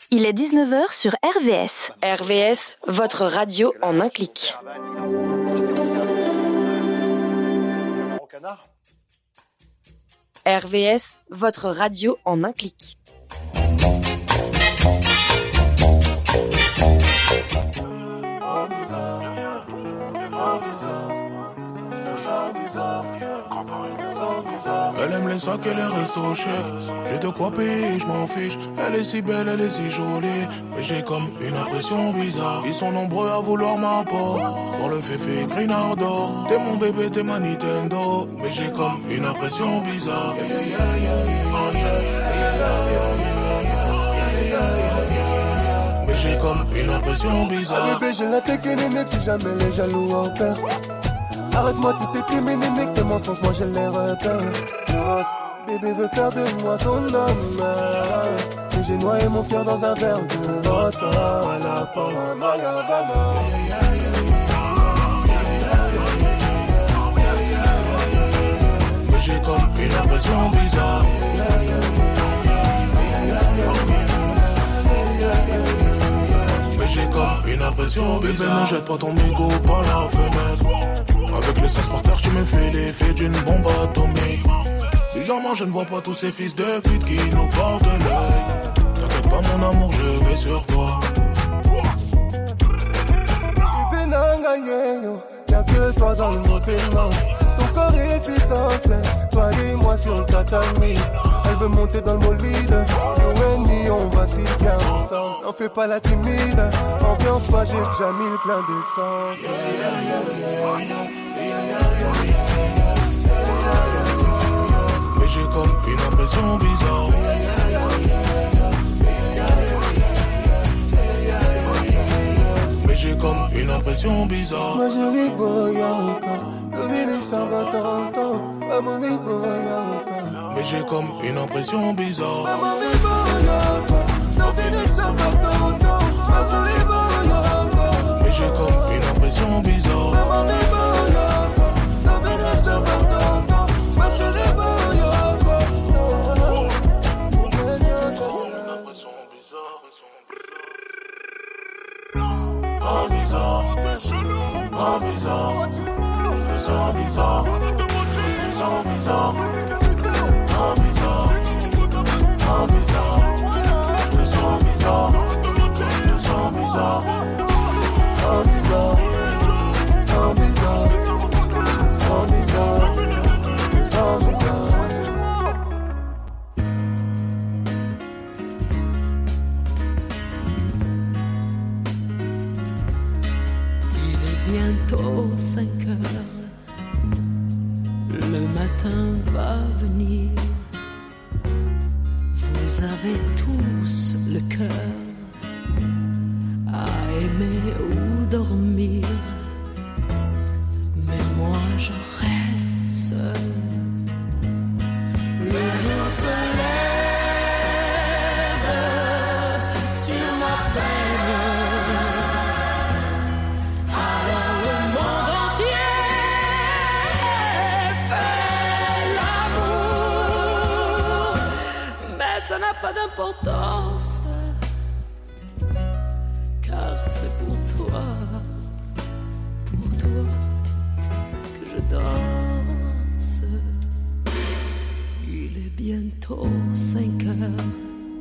Il est 19h sur RVS. RVS, votre radio en un clic. RVS, votre radio en un clic. Elle aime les sacs et les restos chèques. J'ai de quoi payer, je m'en fiche. Elle est si belle, elle est si jolie. Mais j'ai comme une impression bizarre. Ils sont nombreux à vouloir ma peau. Dans le féfé Grinardo. T'es mon bébé, t'es ma Nintendo. Mais j'ai comme une impression bizarre. Mais j'ai comme une impression bizarre. Ah bébé, j'ai la tête et néné, si jamais les jaloux en perd. Arrête-moi tout est timé, néné, que tes mensonges, moi j'ai les repères. Bébé veut faire de moi son homme. Et j'ai noyé mon cœur dans un verre de vodka. La pomme, Mayabana. Mais j'ai comme une impression bizarre. Mais j'ai comme une impression bizarre. Bébé, ne jette pas ton mégot par la fenêtre. Avec l'essence par terre, tu me fais l'effet d'une bombe atomique. Bizarrement, je ne vois pas tous ces fils de pute qui nous portent l'œil. T'inquiète pas, mon amour, je vais sur toi. Bébé Nangaye, y'a que toi dans le monde tellement. Ton corps est si sensuel, toi et moi sur le tatami. Elle veut monter dans le bolide, you and me, on va si bien ensemble. On fait pas la timide, ambiance magique, j'ai mis le plein d'essence. Mais j'ai comme une impression bizarre. Mais j'ai comme une impression bizarre. Ma jolie boyaka, domine ça va t'entendre. Maman mi boyaka. Mais j'ai comme une impression bizarre. Maman mi boyaka, domine ça va t'entendre. Ma jolie boyaka. Mais j'ai comme une impression bizarre. Maman mi boyaka, domine ça va t'entendre. Ma jolie boyaka. Oh bizarre, oh bizarre, je me sens bizarre, je me sens bizarre, oh bizarre, oh bizarre, je me sens bizarre, je me sens bizarre, oh bizarre, oh bizarre, oh bizarre, oh bizarre. Bientôt 5 heures, le matin va venir. Vous avez tous le cœur à aimer ou dormir. Mais moi je reste seul. Le jour se lève sur ma peine. Ça n'a pas d'importance, car c'est pour toi que je danse. Il est bientôt 5 heures,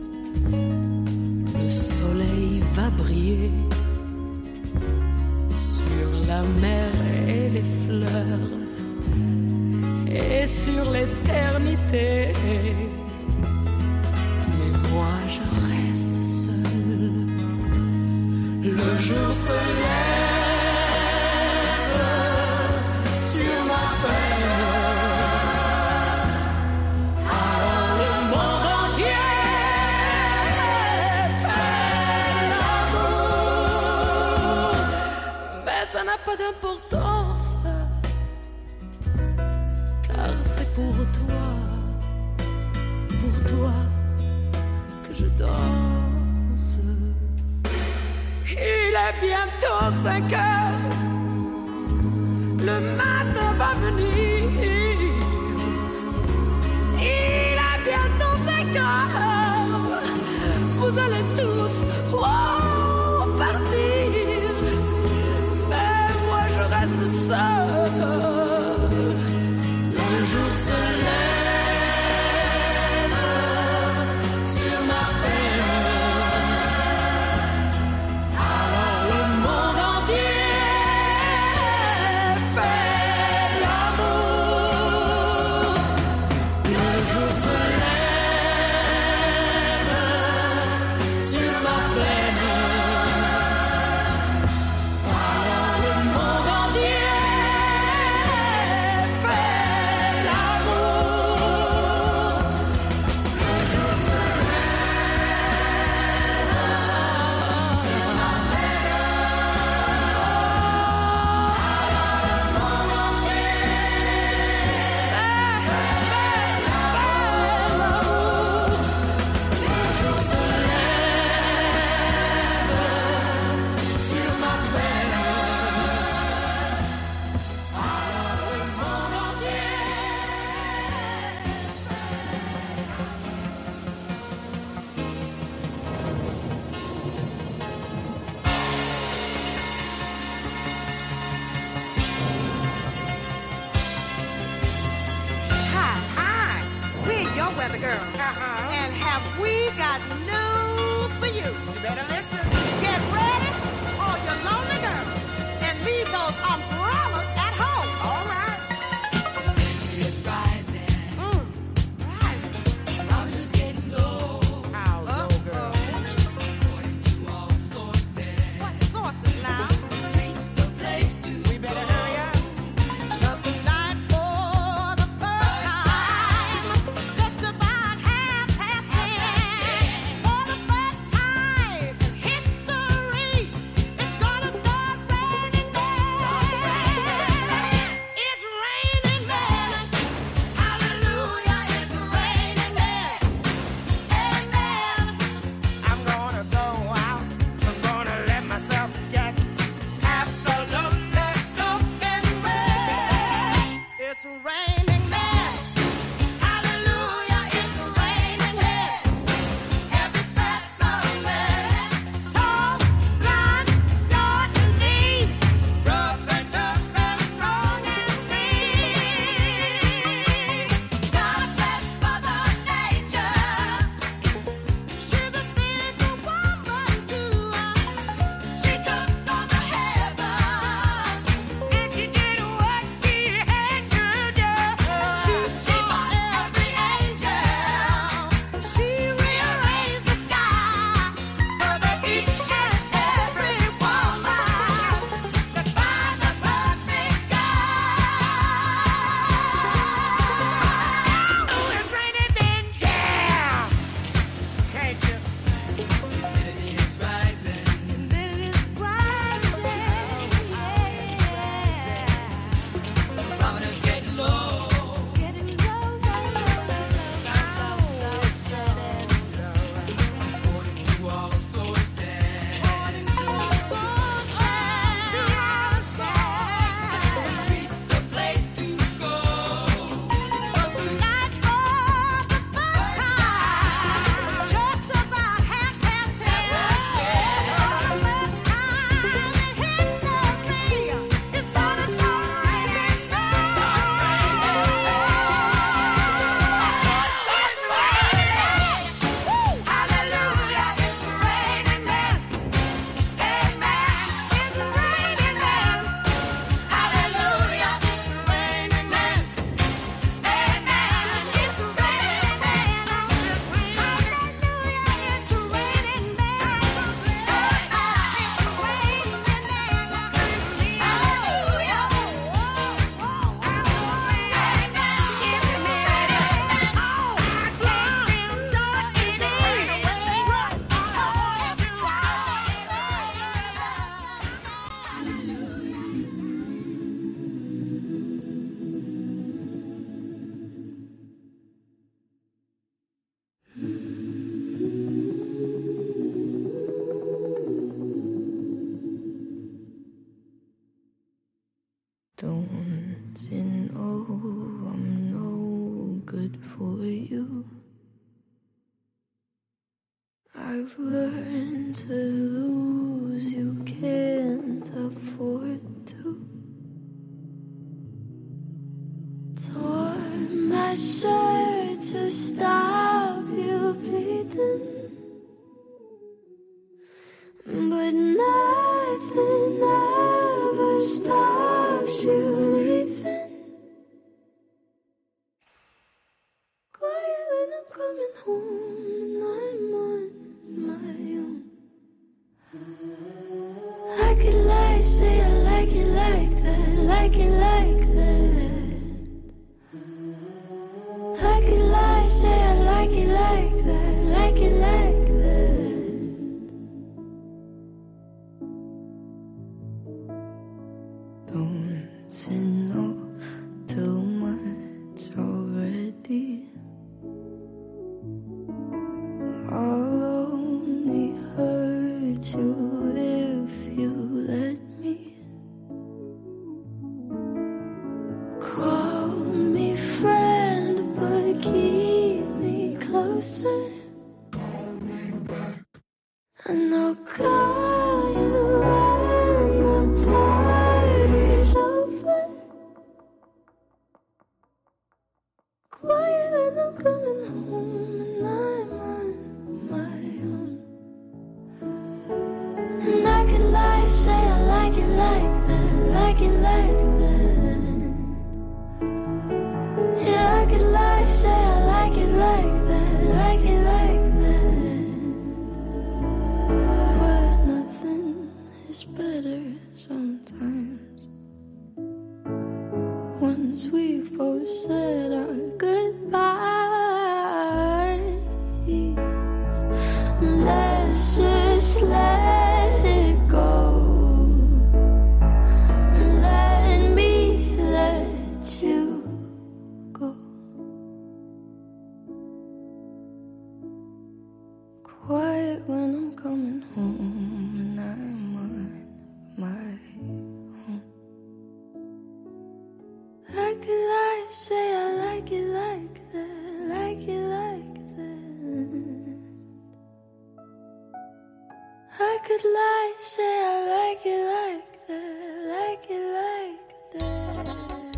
le soleil va briller sur la mer et les fleurs, et sur l'éternité. Moi je reste seul. Le jour se lève sur ma peine. Alors le monde entier fait l'amour. Mais ça n'a pas d'importance, car c'est pour toi je danse. Il est bientôt 5 heures, le matin va venir. Il est bientôt 5 heures, vous allez tous Le jour se lève sur ma peine. Alors le monde entier fait l'amour. Le jour se lève sur ma plaine. Alors le monde entier fait l'amour. Le jour se lève sur ma plaine. Alors le monde entier fait l'amour. Le jour se lève sur ma peine. Alors le monde entier. Hi, we're your weather girl. And have we got news for you? You better listen. Get ready, all your lonely girls, and leave those umbrellas at home. All right. It's rising. Rising. Temperature's getting low. How low, girl? According to all sources. What sources now? The streets the place to We better hurry up. 'Cause tonight, for the first time, just about 10:30, for the first time in history, it's gonna start raining men. It's raining men. Hallelujah, it's raining men. Amen. I'm gonna go out. I'm gonna let myself get absolutely soaking wet. It's raining men. Hallelujah, it's raining men. Every specimen. Tall, blonde, dark and lean, rough and tough and strong and mean. Got a flesh for the nature. She's a single woman too. She took on the heaven. And she did what she had to do. She fought every angel. She rearranged the sky so that each and every woman could find the perfect guy. Oh, it's raining men, yeah. Can't you? Humidity is rising. Thermometer's getting low. According to all sources. The streets the place to go. Hallelujah, it's raining men. Amen. It's raining men. Hallelujah, it's raining men. Amen. It's raining men. Hallelujah, it's raining men. Don't you know I'm no good for you? I've learned to lose, you can't afford to. Taught pressure to stop you bleeding, but nothing ever stops you leaving. Quiet when I'm coming home and I'm on my own. I could lie, say I like it like that, like it like that. I could lie, say I like it like that, like it like that. Don't you know too much already? I'll only hurt you if you let me. Call me friend, but keep me closer. And I'll call you when the party's over. Quiet when I'm coming home and I'm on my own. And I could lie, say I like it like that, like it like that. Yeah, I could lie, say I like it like that, like it like that. But nothing is better sometimes. Once we've both said our goodbyes, let's just let it go. Let me let you go. Quiet when I'm coming home and I'm on my own. I could lie, say I like it like that, like it like that. I could lie, say I like it like that, like it like that.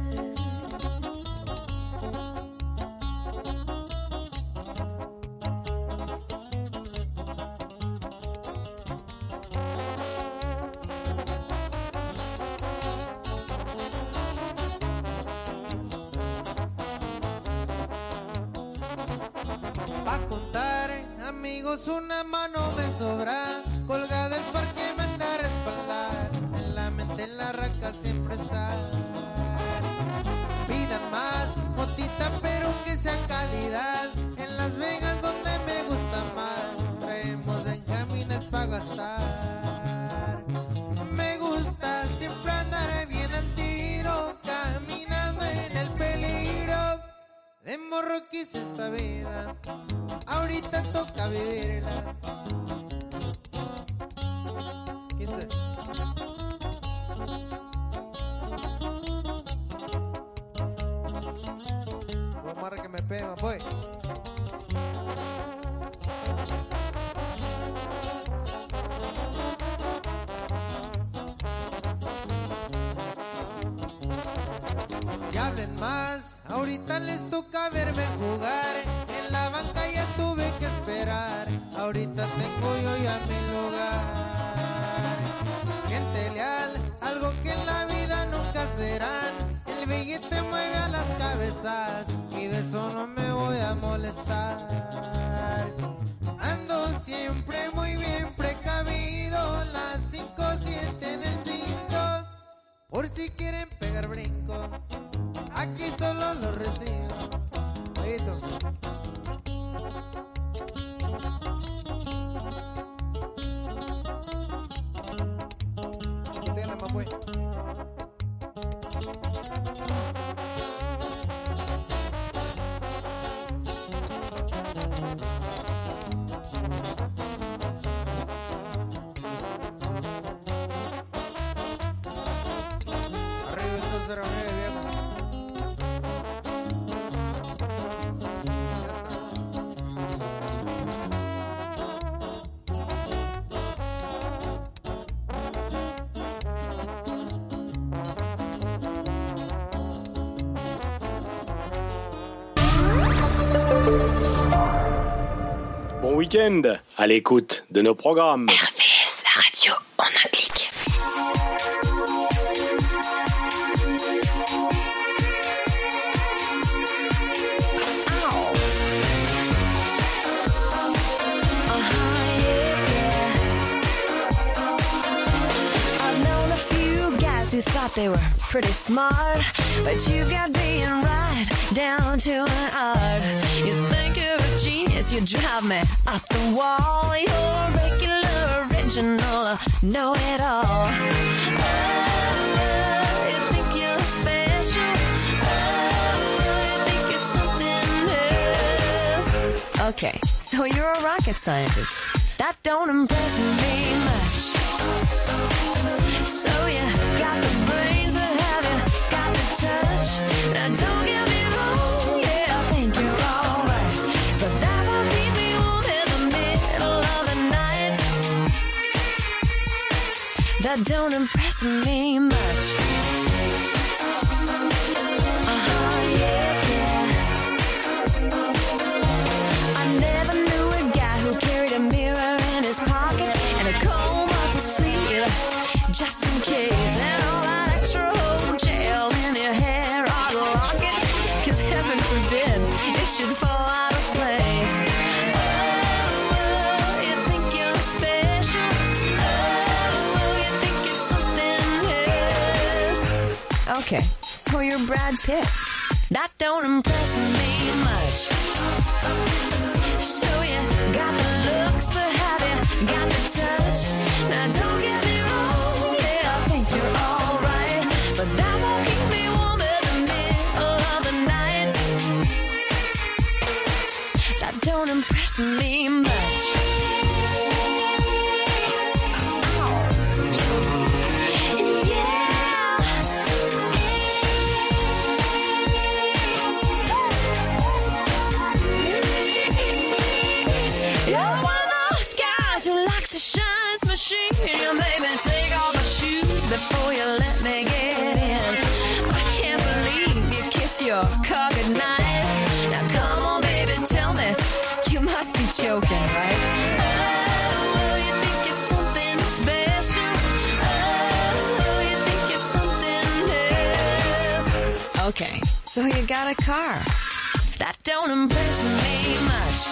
Pa' contar, amigos, una mano me sobra. Colgada del parque me anda a respaldar. En la mente la raca siempre está. Pidan más, motita, pero que sea calidad. En Las Vegas donde me gusta más. Traemos benjamines pa' gastar. Me gusta siempre andar bien al tiro. Caminando en el peligro. De morro quise esta vida, ahorita toca vivirla. 15. Vamos a que me pega, voy. Y hablen más, ahorita les toca verme jugar. En la banca ya tuve que esperar. Ahorita tengo yo ya mi lugar. Gente leal, algo que en la vida nunca serán. El billete mueve a las cabezas y de eso no me voy a molestar. Ando siempre muy bien precavido. Las 5-7 en el 5. Por si quieren pegar brinco, aquí solo lo recibo. Oído. Tiene la más buena. Arriba el 209, viejo. Bon week-end à l'écoute de nos programmes. RVS, la radio en un clic. Who thought they were pretty smart, but you got being right down to an art. You think you're a genius, you drive me up the wall. You're a regular, original, know-it-all. Oh, you think you're special. Oh, you think you're something else. Okay, so you're a rocket scientist. That don't impress me much. So you got the brains, but have you got the touch? Now don't get me wrong, yeah, I think you're alright, but that won't keep me warm in the middle of the night. That don't impress me much. I never knew a guy who carried a mirror in his pocket and a comb up his sleeve, just in case, and all that extra hotel in your hair ought to lock it, 'cause heaven forbid it should fall out of place. Oh, you think you're special. Oh, you think you're something else. Okay, so you're Brad Pitt. That don't impress me much. So you got the looks, but have you got the touch? Now don't get me wrong, yeah, I think you're alright, but that won't keep me warm in the middle of the night. That don't impress me much. You're one of those guys who likes to shine his machine. You made me take off my shoes before you let me get in. I can't believe you kiss your car goodnight. Now come on, baby, tell me, you must be joking, right? Oh, you think you're something special. Oh, you think you're something else. Okay, so you got a car. That don't impress me much.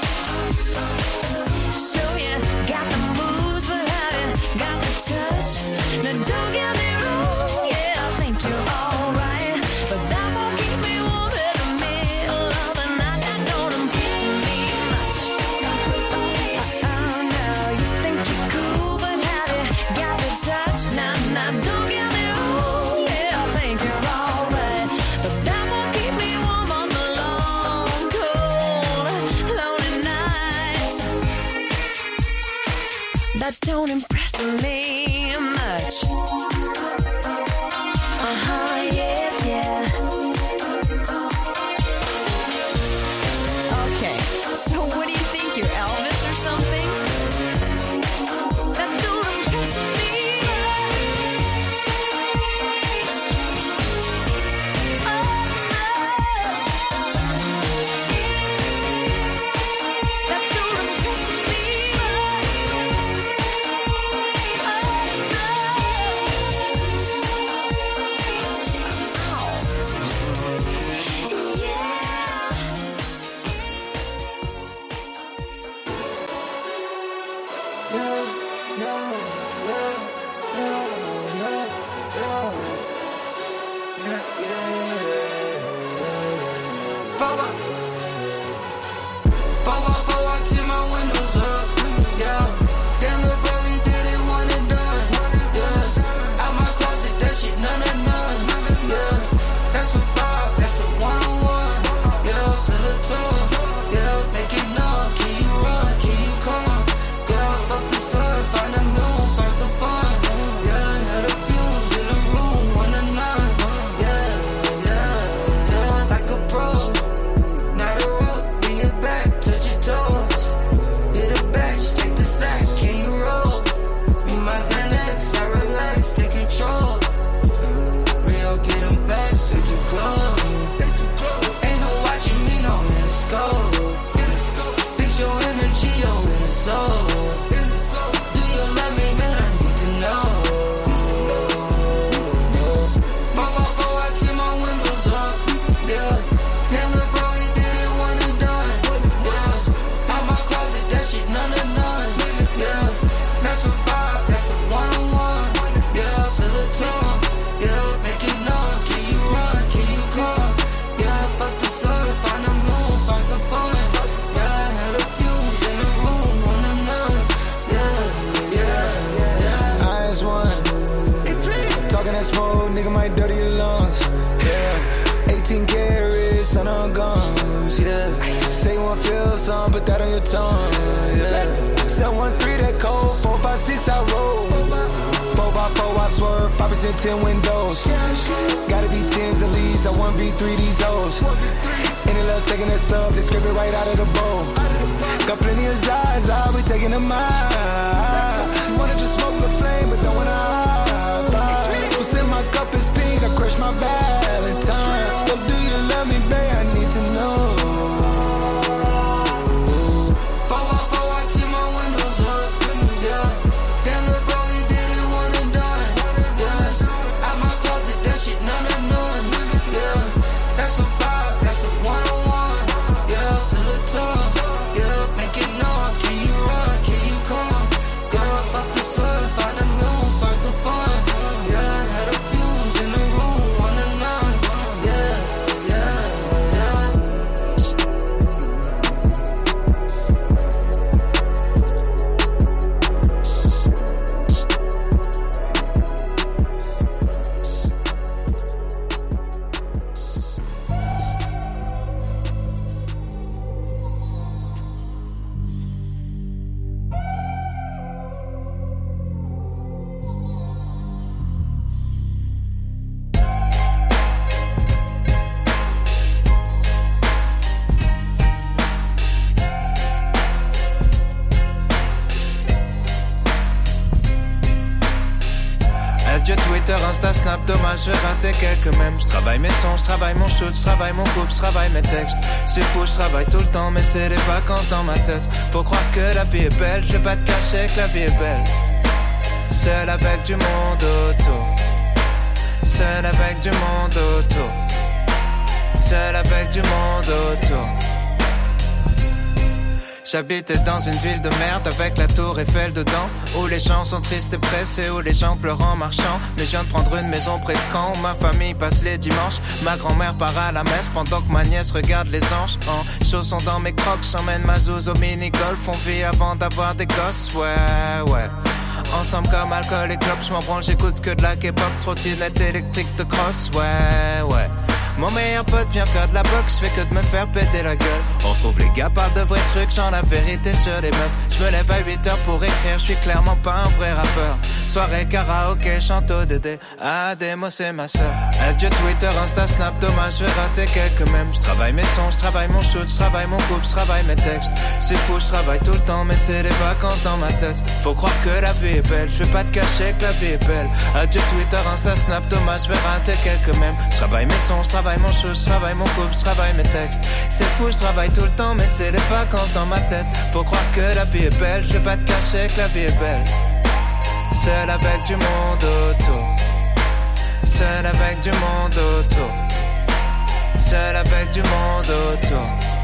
So you got the moves, but have you got the touch? Now don't get me wrong, yeah, I think you're alright, but that won't keep me warm in the middle of the night. That don't impress me much. Oh no, you think you're cool, but have you got the touch? Now don't get me wrong, yeah, I think you're alright, but that won't keep me warm on the long, cold, lonely nights. That don't impress me much. Yeah, yeah. Okay, so what do you think, you're Elvis or something? That don't impress me That don't impress me Like a pro, not a rook, bring it back, touch your toes, hit it back. son of guns, yeah. Say you wanna feel some, put that on your tongue, yeah. 713 that code, 456 I roll. 4x4 I swerve, 5% 10 windows. Gotta be 10s at least, I want V3 these O's. Any love taking that sub, they scrape it right out of the bowl. Got plenty of eyes, I'll be taking them out. Wanna just smoke the flame, but don't wanna hide. What's in my cup is pink, I crush my Valentine. So do you love me, babe? I need to know. 4x4, I keep my windows up, yeah. Damn, the bro, he did it one and done, yeah. Out my closet, that shit none of none, yeah. That's a vibe, that's a one-on-one, yeah. Feel the talk, yeah. Make it known, can you run, can you come? Girl, fuck the sun, find a new, find some fun, yeah. Had a fumes in the room, 1 to 9, yeah, yeah, yeah. Adieu Twitter, Insta, Snap, dommage, je vais rater quelques mèmes. Je travaille mes sons, je travaille mon shoot, je travaille mon couple, je travaille mes textes. C'est fou, je travaille tout le temps, mais c'est des vacances dans ma tête. Faut croire que la vie est belle, je vais pas te cacher que la vie est belle. Seul avec du monde autour. Seul avec du monde autour. Seul avec du monde autour. J'habitais dans une ville de merde avec la tour Eiffel dedans, où les gens sont tristes et pressés, où les gens pleurent en marchant. Mais je viens de prendre une maison près de Caen, où ma famille passe les dimanches. Ma grand-mère part à la messe pendant que ma nièce regarde les anges. En chaussons dans mes crocs, j'emmène ma zouze au mini-golf. On vit avant d'avoir des gosses, ouais, ouais. Ensemble comme alcool et clopes, j'm'en branle, j'écoute que de la K-pop, trottinette électrique de cross, ouais, ouais. Mon meilleur pote vient faire de la boxe, fais que de me faire péter la gueule. On trouve les gars parlent de vrais trucs, genre la vérité sur les meufs. Je me lève à 8h pour écrire, je suis clairement pas un vrai rappeur. Soirée karaoké, chante au Dédé, Ademo c'est ma sœur. Adieu Twitter, Insta, Snap, dommage, je vais rater quelques mèmes. Je travaille mes sons, je travaille mon shoot, je travaille mon couple, je travaille mes textes. C'est fou, je travaille tout le temps, mais c'est des vacances dans ma tête. Faut croire que la vie est belle, je vais pas te cacher que la vie est belle. Adieu Twitter, Insta, Snap, dommage, je vais rater quelques mèmes. Je travaille mes sons, je travaille mon shoot, je travaille mon couple, je travaille mes textes. C'est fou, je travaille tout le temps, mais c'est des vacances dans ma tête. Faut croire que la vie est belle, je vais pas te cacher que la vie est belle. Seul avec du monde autour. Seul avec du monde autour. Seul avec du monde autour.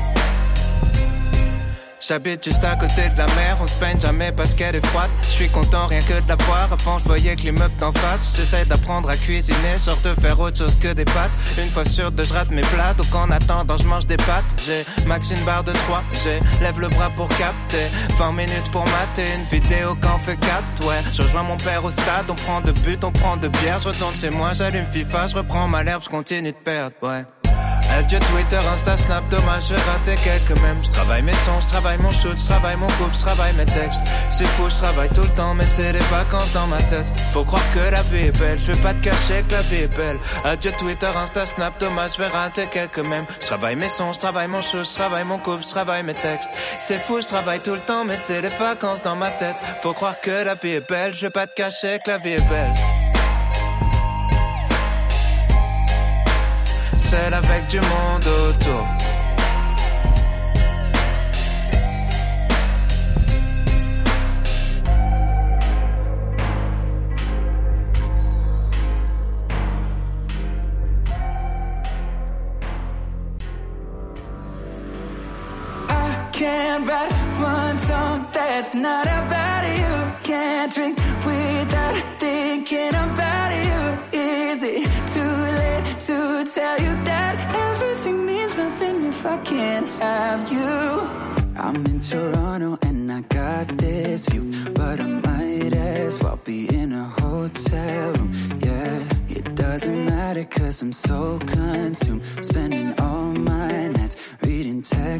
J'habite juste à côté de la mer, on se peigne jamais parce qu'elle est froide. Je suis content rien que de la boire, avant je voyais que l'immeuble d'en face. J'essaie d'apprendre à cuisiner, genre de faire autre chose que des pâtes. Une fois sur deux je rate mes plats, donc en attendant je mange des pâtes. J'ai max une barre de 3, lève le bras pour capter 20 minutes pour mater une vidéo quand on fait 4, ouais. Je rejoins mon père au stade, on prend de but, on prend de bière. Je retourne chez moi, j'allume FIFA, je reprends ma l'herbe, je continue de perdre, ouais. Adieu Twitter, Insta, Snap, dommage, je vais rater quelques mèmes. Je travaille mes sons, je travaille mon shoot, je travaille mon couple, je travaille mes textes. C'est fou, je travaille tout le temps, mais c'est des vacances dans ma tête. Faut croire que la vie est belle, je vais pas te cacher que la vie est belle. Adieu Twitter, Insta, Snap, dommage, je vais rater quelques mèmes. Je travaille mes sons, je travaille mon shoot, je travaille mon couple, je travaille mes textes. C'est fou, je travaille tout le temps, mais c'est des vacances dans ma tête. Faut croire que la vie est belle, je vais pas te cacher que la vie est belle. Seul avec du monde autour. I can't write one song that's not about you. Can't drink without thinking about you. Is it too late to tell you that everything means nothing if I can't have you? I'm in Toronto and I got this view, but I might as well be in a hotel room, yeah. It doesn't matter cause I'm so consumed, spending all my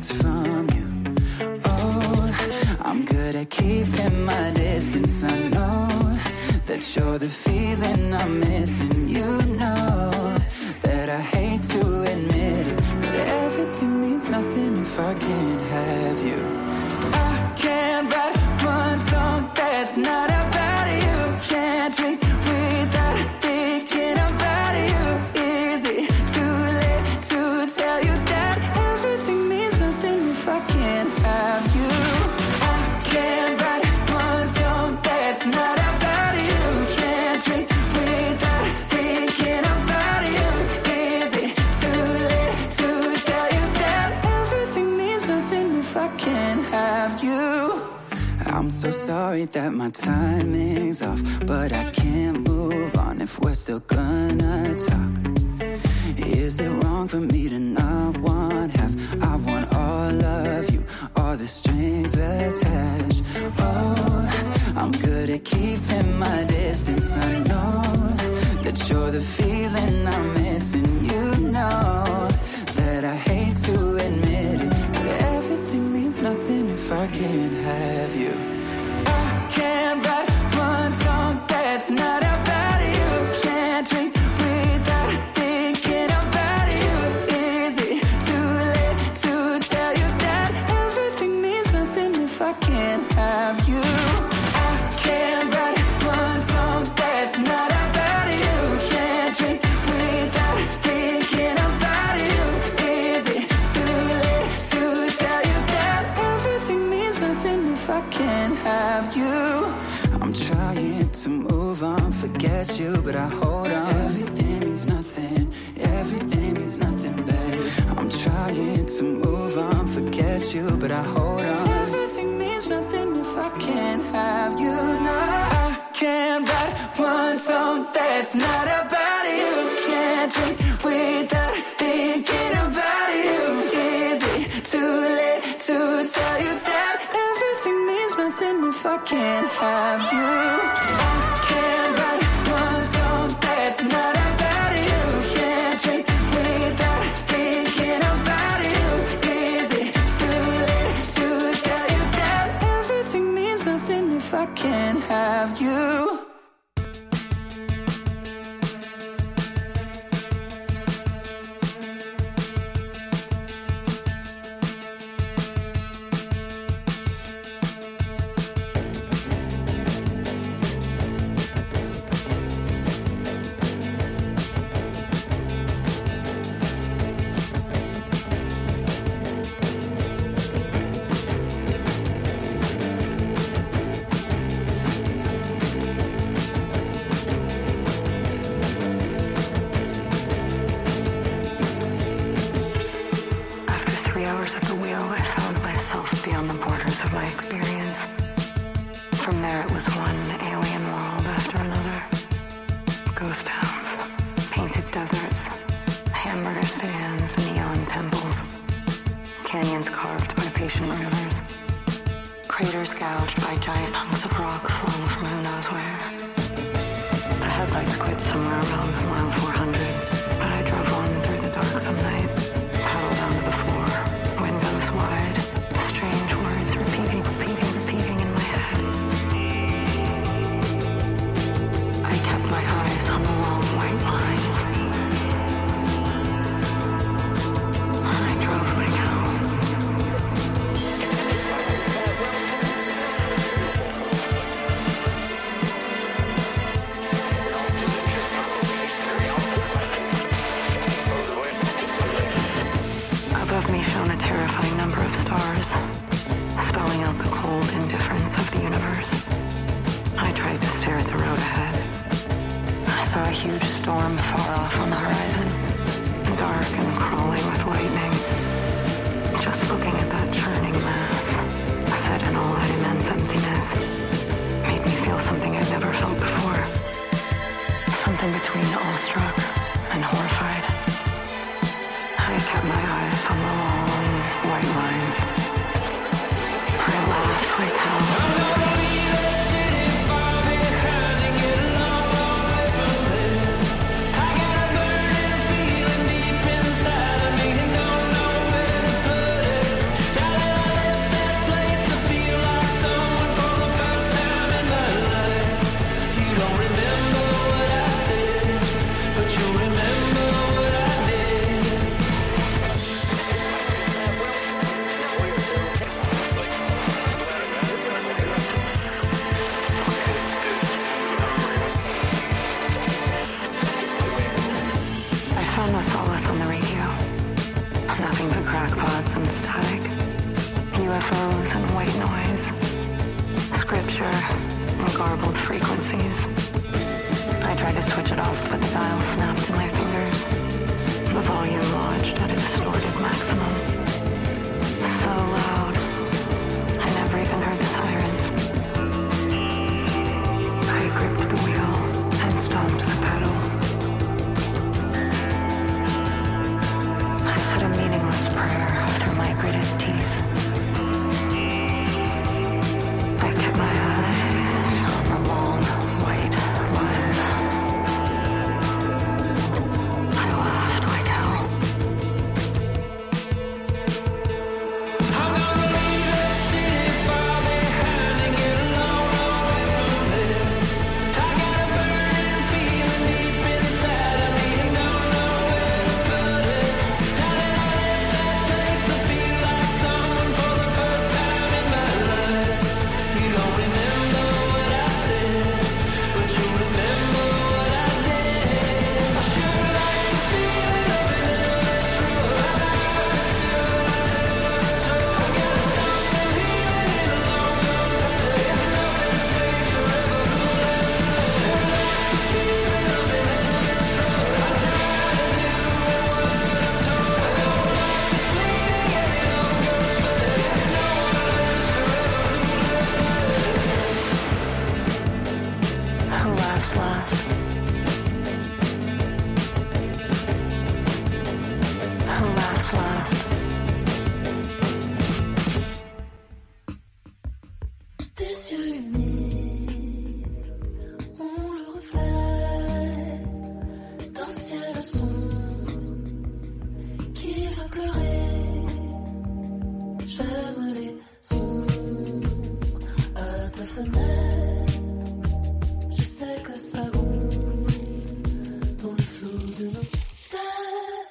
next from you. Oh, I'm good at keeping my distance. I know that you're the feeling I'm missing. You know that I hate to admit it, but everything means nothing if I can't have you. I can't write one song that's not about you. Can't drink without thinking about you. Is it too late to tell you that everything means nothing if I can't have you? I can't write one song that's not about you. Can't drink without thinking about you. Is it too late to tell you that everything means nothing if I can't have you? I'm so sorry that my timing's off, but I can't move on if we're still gonna talk. Is it wrong for me to not want half? I want all of you, all the strings attached. Oh, I'm good at keeping my distance. I know that you're the feeling I'm missing. You know that I hate to admit it, but everything means nothing if I can't have you. I can't write one song that's not about you. Can't drink without thinking about you. Is it too late to tell you that everything means nothing if I can't have you? I can't write one song that's not about you. Can't drink without thinking about you. Is it too late to tell you that everything means nothing if I can't have you? I'm trying to move on, forget you, but I hold on. Everything means nothing, everything means nothing, babe. I'm trying to move on, forget you, but I hold on. Everything means nothing if I can't have you. No, I can't write one song that's not about you. Can't drink without thinking about you. Is it too late to tell you that everything means nothing if I can't have you? I can't write one song that's not about you. Can't drink without thinking about you. Is it too late to tell you that everything means nothing if I can't have you? UFOs and white noise, scripture and garbled frequencies. I tried to switch it off, but the dial snapped in my fingers. The volume lodged at a distorted maximum. So loud, I never even heard the sirens. I gripped the wheel and stomped the pedal. I said a meaningless prayer through my gritted teeth. I kept my eyes on the long, white lines. I laughed like hell. I'm gonna leave that city far behind and get a long, long way from there. I got a burning feeling deep inside of me and don't know where to put it. Now that I left that place, I feel like someone for the first time in my life. You don't remember what I said, but you remember what I did. I sure like the feeling of an endless road. I like what there's still my toe. I gotta stop believing in a long, long drive. If nothing stays forever, who lets me? I sure like the feeling of an endless road. I try to do what I'm told. I know life is fleeting and it all goes fast. If no one lives forever, who lives last? Who laughs last? Who laughs last? Tes yeux humides ont le reflet d'un ciel sombre qui veut pleurer. J'aime les sombres à ta fenêtre. Je sais que ça gronde dans le flot de nos têtes.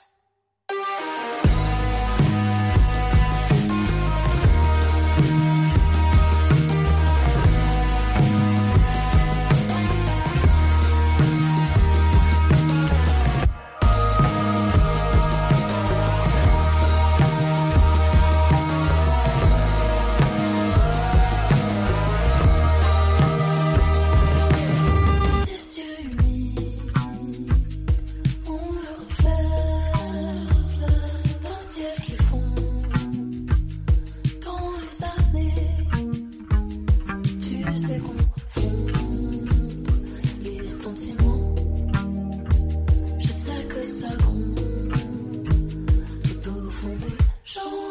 Tes yeux humides ont le reflet d'un ciel qui fond dans les années. Tu sais confondre les sentiments. Je sais que ça gronde tout au fond des gens.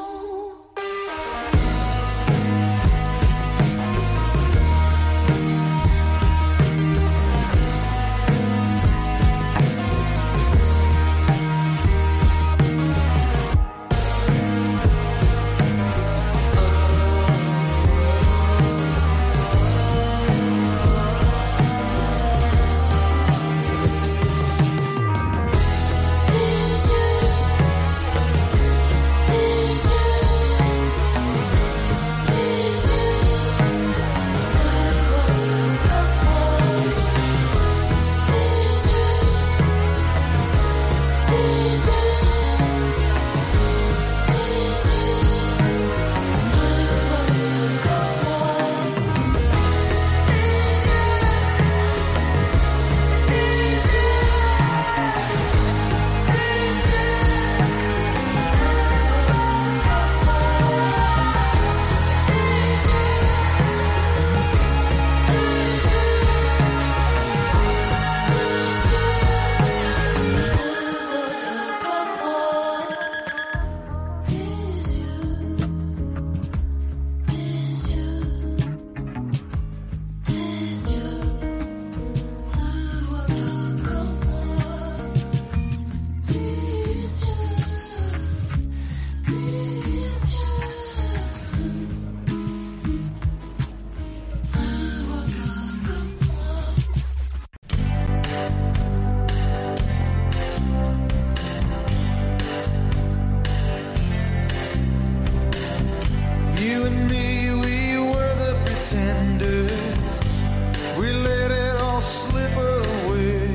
You and me, we were the pretenders. We let it all slip away.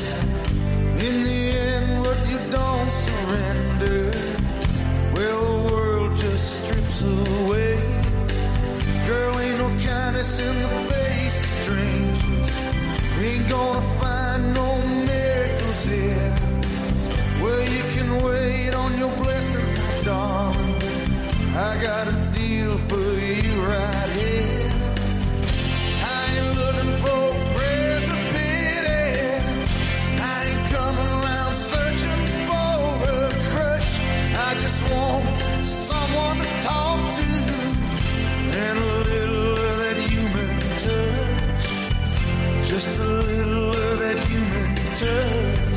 In the end, what you don't surrender, well, the world just strips away. kindness in the face of strangers. Ain't gonna find no miracles here. Well, you can wait on your blessings, my darling. I got a deal for you right here. I ain't looking for prayers of pity. I ain't coming around searching for a crutch. I just want someone to talk to and a little of that human touch. Just a little of that human touch.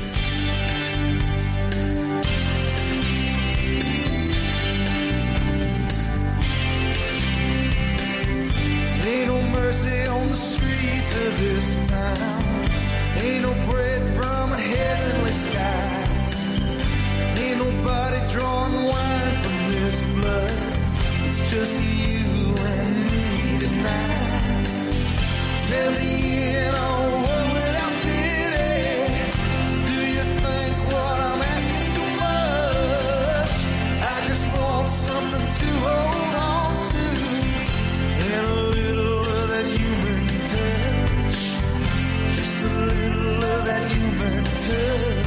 Ain't no mercy on the streets of this town. Ain't no bread from heavenly skies. Ain't nobody drawing wine from this blood. It's just you and me tonight. Tell me in a world without pity, do you think what I'm asking too much? I just want something to hold on to and a little of that human touch. Just a little of that human touch.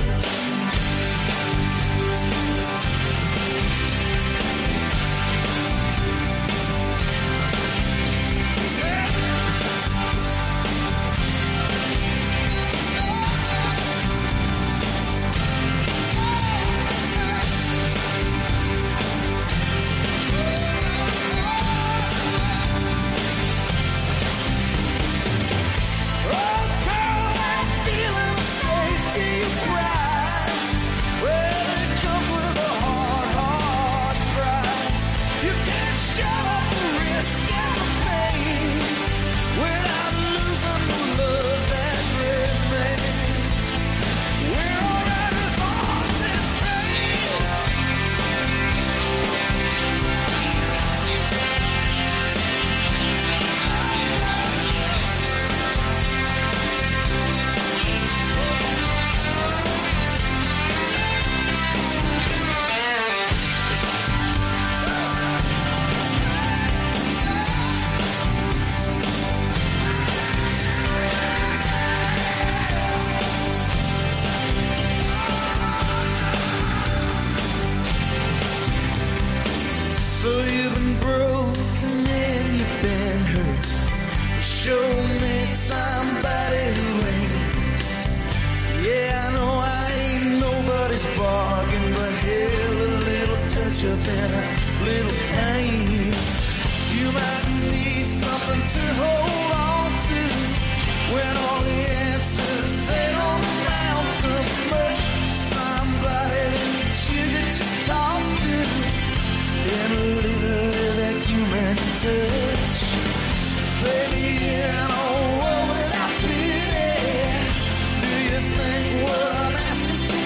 So you've been broken and you've been hurt. Show me somebody who ain't. Yeah, I know I ain't nobody's bargain, but hell, a little touch up and a little pain. You might need something to hold on to when all the answers they don't amount to much. Somebody that you could just talk to. And a little of that human touch. Baby, in a world without pity, do you think what I'm asking is too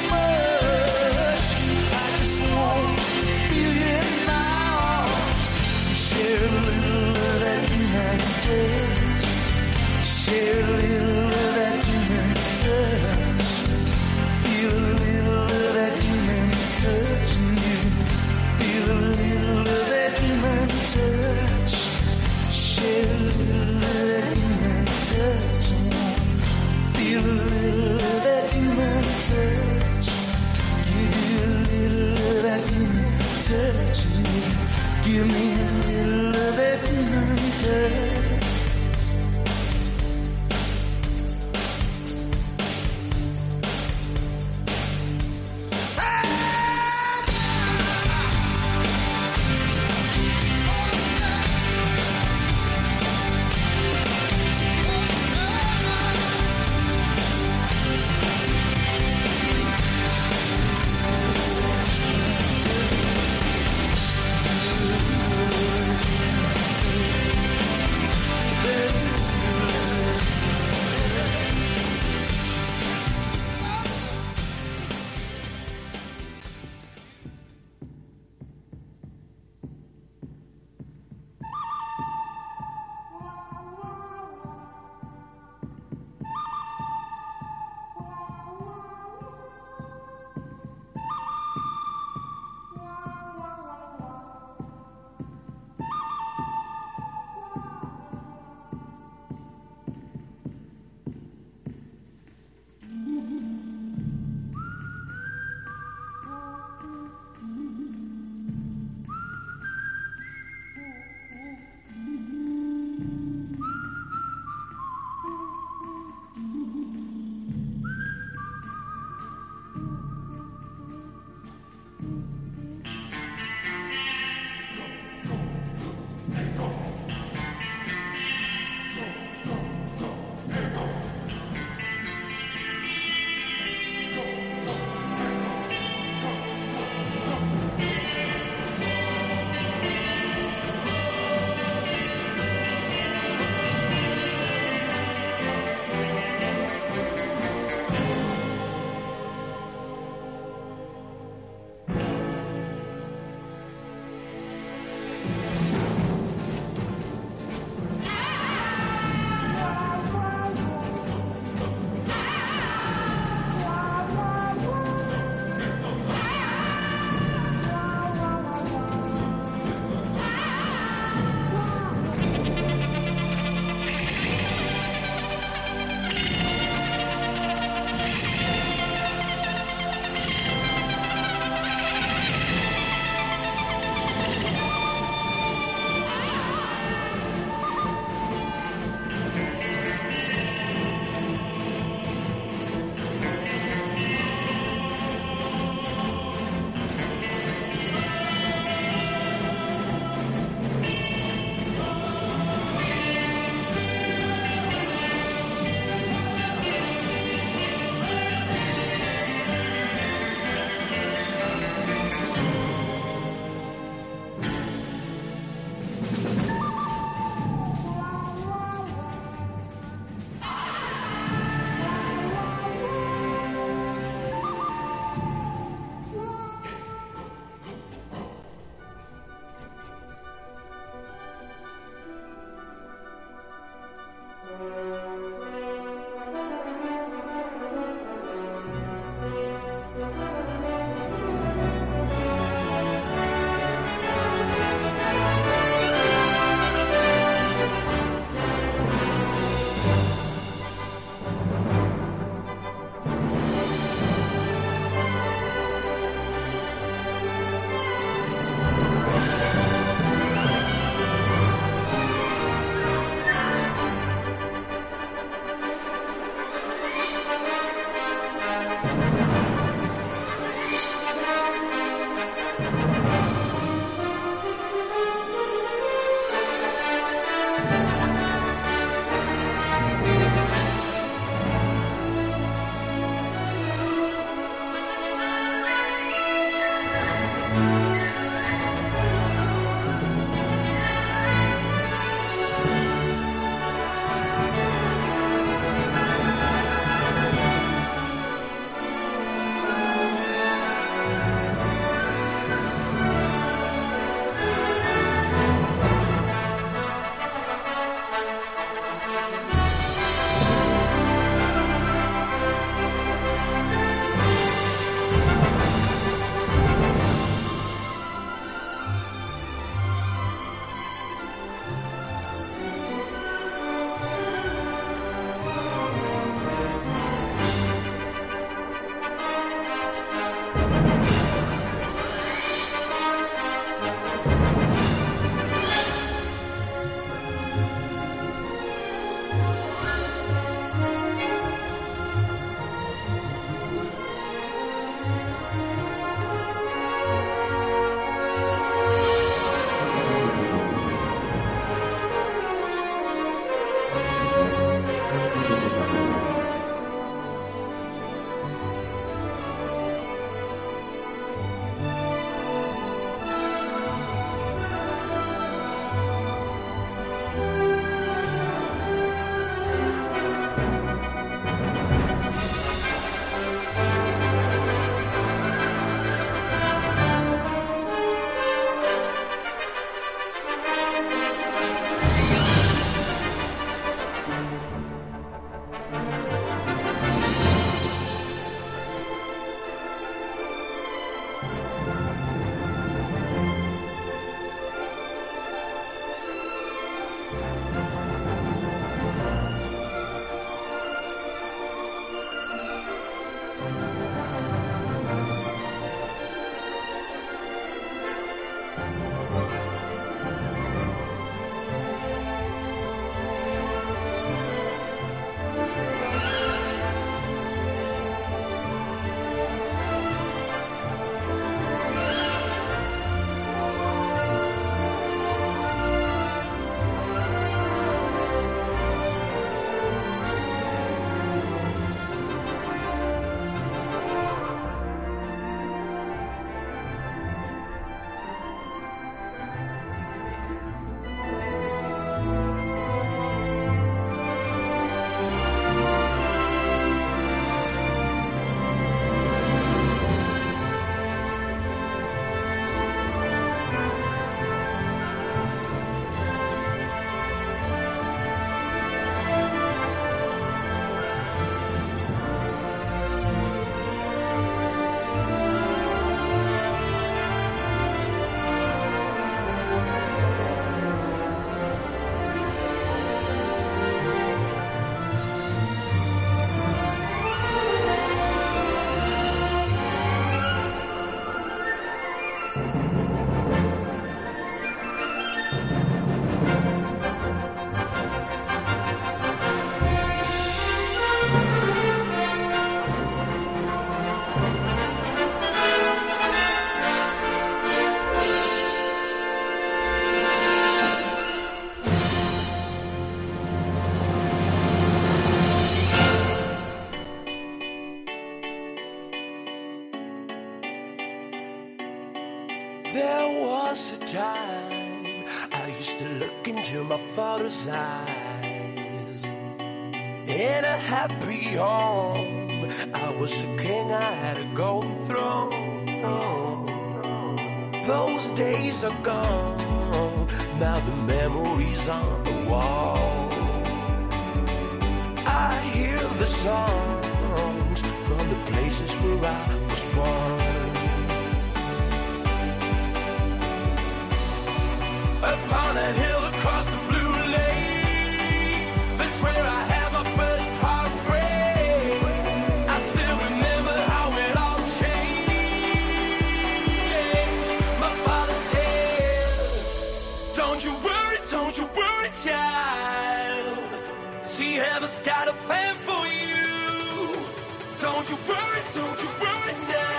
much? I just want to feel you in my arms. Share a little of that human touch. Share a little of that human touch. Feel a little of that human touch in you. Feel a little of that human touch. Share a little of that human touch. Feel a little of that human touch. Give you a little of that human touch. Give me a little of that human touch. There was a time I used to look into my father's eyes. In a happy home, I was a king, I had a golden throne. Those days are gone, now the memories on the wall. I hear the songs from the places where I was born. Upon that hill across the blue lake, that's where I had my first heartbreak. I still remember how it all changed. My father said, don't you worry, child. See, heaven's got a plan for you. Don't you worry now.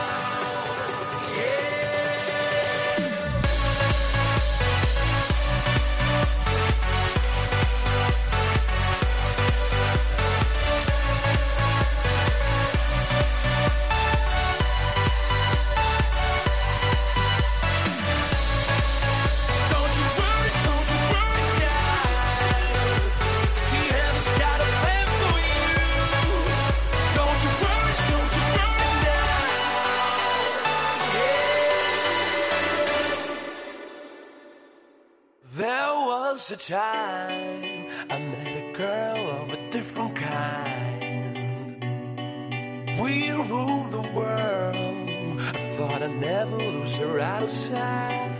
A time I met a girl of a different kind. We ruled the world. I thought I'd never lose her out of sight.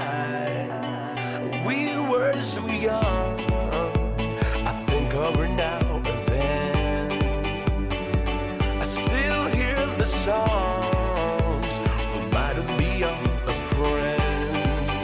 We were so young. I think of her now and then. I still hear the songs reminding me of a friend.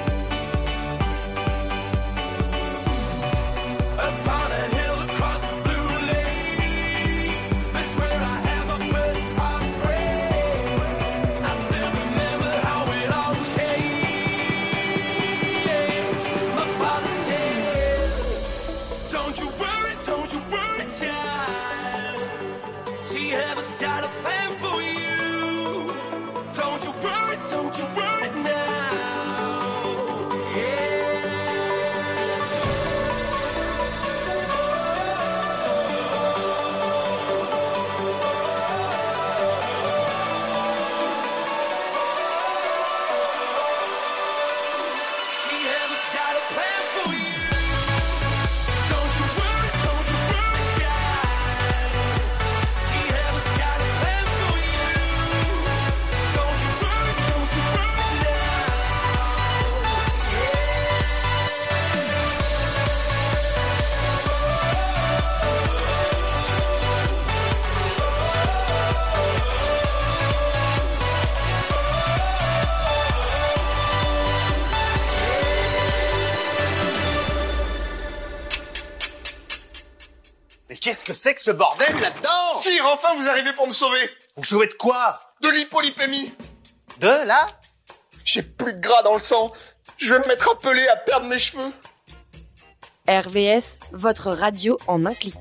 plan for you. Don't you worry, child. See, heaven's got a plan for you. Don't you worry now. Mais qu'est-ce que c'est que ce bordel là-dedans? Sire, enfin vous arrivez pour me sauver. Vous sauvez de quoi? De l'hypolipémie. De là? J'ai plus de gras dans le sang. Je vais me mettre à peler, à perdre mes cheveux. RVS, votre radio en un clic.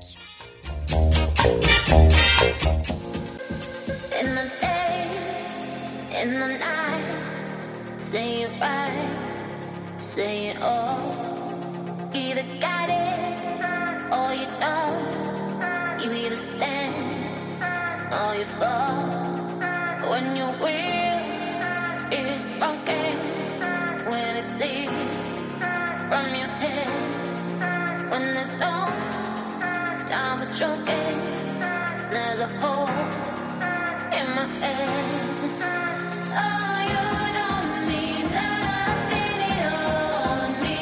In the day, in the night, say it right, say it all. Either got it or you don't. You either stand or you fall. When your will is broken, when it's seized from your head, when there's no time for joking, there's a hole in my head. Oh, you don't mean nothing at all to me.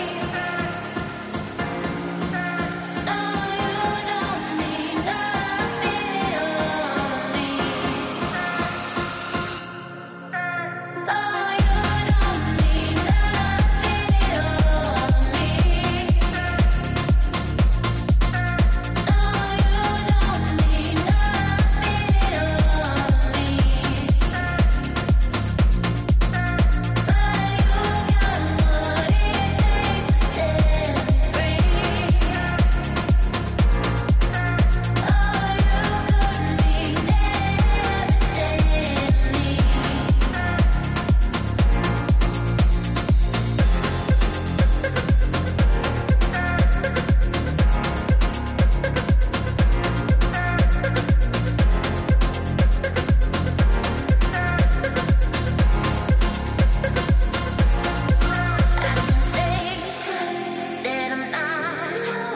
No, you don't mean nothing at all to me. Oh, you don't mean nothing at all to me. No, you don't mean nothing at all to me. That I'm not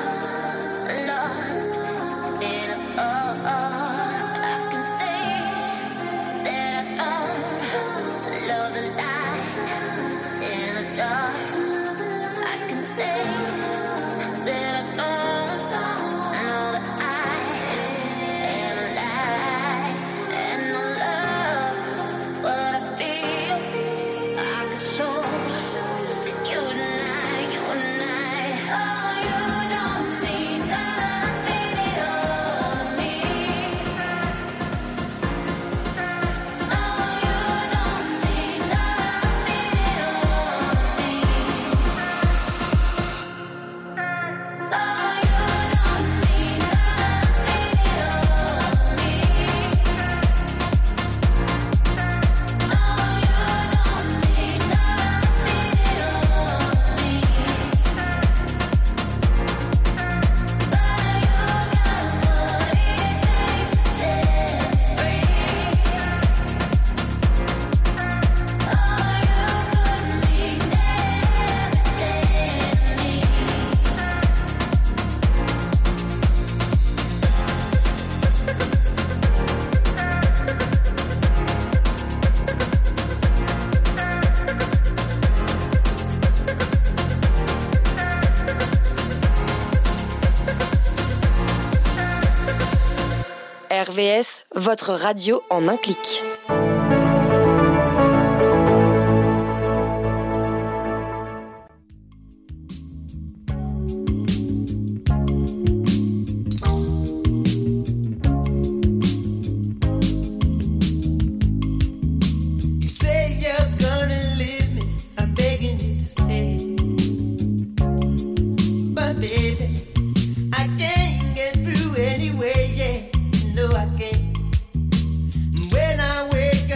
lost in a I can say that I don't love the light in the dark. I can say that I don't know that I am alive and I love what I feel. I can show you tonight, you and I. Oh, you don't mean nothing at all to me. Oh, you don't mean nothing at all to me. Oh, you don't mean nothing at all to me. Oh, you don't mean nothing at all to me. RVS, votre radio en un clic. You say you're gonna leave me, I'm begging you to stay. But baby, I can't get through anyway, yeah. No, I can't. When I wake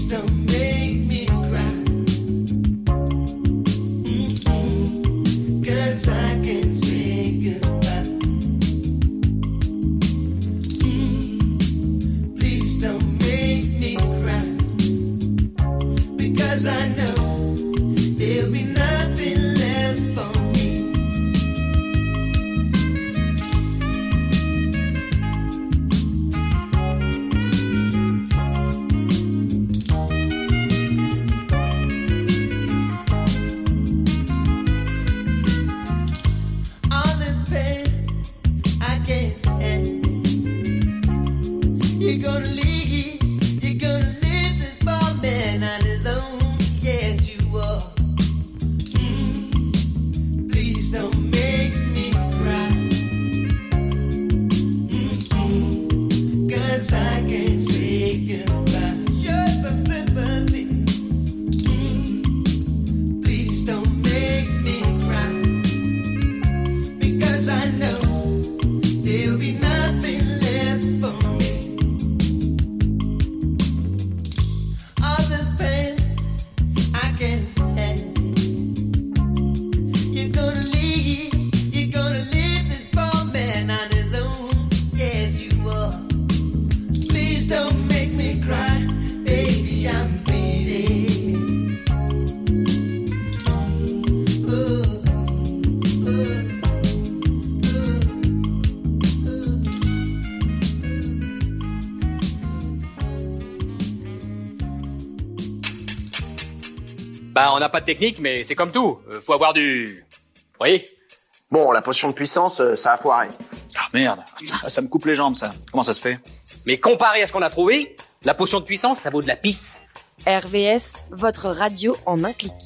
Bah, on n'a pas de technique, mais c'est comme tout. Faut avoir du... Vous voyez ? Bon, la potion de puissance, ça a foiré. Ah merde, ça me coupe les jambes, ça. Comment ça se fait ? Mais comparé à ce qu'on a trouvé, la potion de puissance, ça vaut de la pisse. RVS, votre radio en un clic.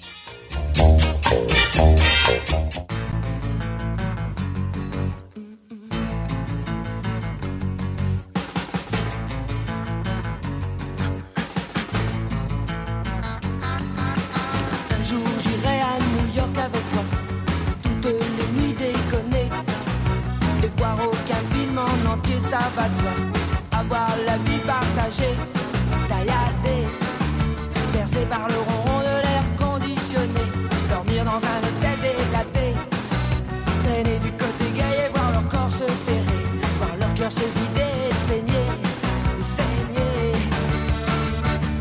Un jour j'irai à New York avec toi, toutes les nuits déconner, et voir aucun film en entier, ça va de soi. Avoir la vie partagée, tailladée, bercée par le rond.